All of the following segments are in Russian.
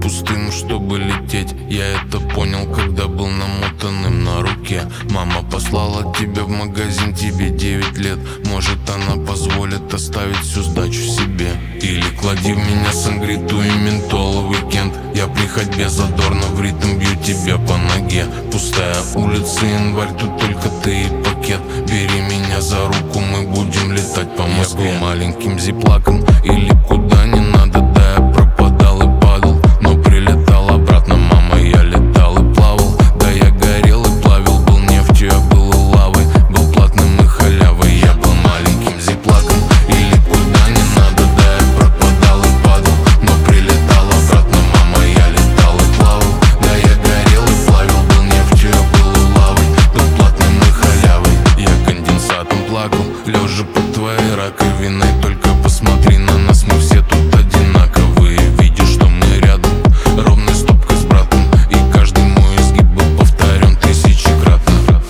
пустым, чтобы лететь. Я это понял, когда был намотанным на руке. Мама послала тебя в магазин, тебе 9 лет. Может, она позволит оставить всю сдачу себе. Или клади в меня сангриту и ментол в уикенд. Я при ходьбе задорно в ритм бью тебя по ноге. Пустая улица, январь, тут только ты и пакет. Бери меня за руку, мы будем летать по Москве. Я был маленьким зиплаком или куда не надо, да я пропадал и падал, но прилетал обратно, мама, я летал и плавал. Да я горел и плавил, был нефтью, я был и лавой, был платным и халявой. Я был маленьким зиплаком или куда не надо, да я пропадал и падал, но прилетал обратно, мама, я летал и плавал. Да я горел и плавил, был нефтью, я был и лавой, был платным и халявой. Я конденсатом плакал, лежа под твоей раковиной. Только посмотри на нас, мы все тут одинаковые. Видишь, что мы рядом, ровной стопкой с братом, и каждый мой изгиб был повторен тысячекратно.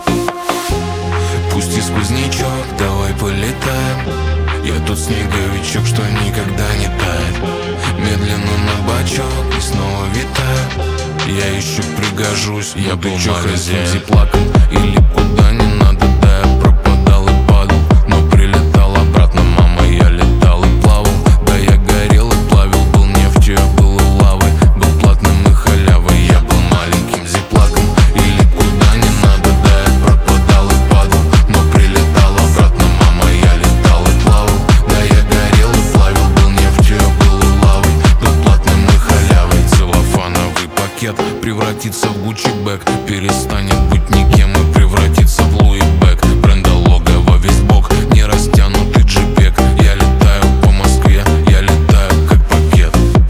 Пусти сквознячок, давай полетаем. Я тот снеговичок, что никогда не тает. Медленно на бачок и снова витаю. Я еще пригожусь, я был маленьким зиплаком или куда не надо, да я пропадал и падал, но прилетал обратно, мама, я летал и плавал. Да я горел и плавил, был нефтью, я был и лавой, был платным и халявой. Я был маленьким зиплаком или куда не надо, да я пропадал и падал, но прилетал обратно, мама, я летал и плавал. Да я горел и плавил, был нефтью, я был и лавой, был платным и халявой. Целлофановый пакет превратится в Гуччи бэг, перестанет быть никем и превратится в Луи Бэг. Бренда логово весь бок, не растянутый джипек. Я летаю по Москве, я летаю как пакет.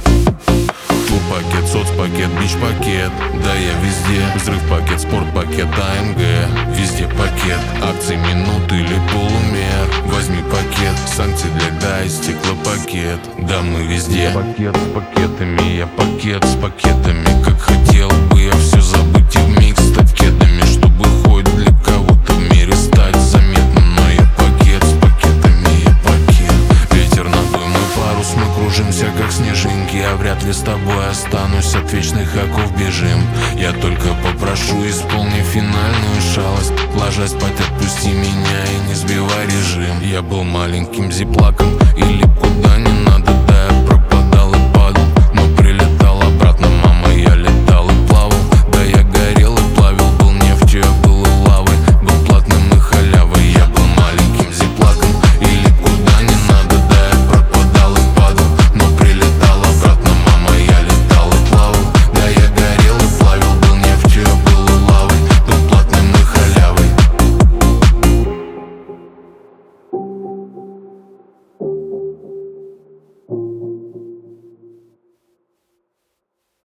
Тур-пакет, соцпакет, бич-пакет. Да я везде, взрыв-пакет, спорт-пакет, АМГ. Везде пакет, акции минут или полумер. Возьми пакет, санкции для льда и стеклопакет. Да мы везде. Пакет с пакетами, я пакет с пакетами. Как хотел бы я все забыть и вмиг стать кедами, чтобы хоть для кого-то в мире стать заметным. Но я пакет с пакетами, я пакет. Ветер надуй мой парус, мы кружимся как снежинки. Я вряд ли с тобой останусь, от вечных оков бежим. Я только попрошу, исполни финальную шалость. Ложась спать, отпусти меня и не сбивай режим. Я был маленьким зиплаком или куда не надо, да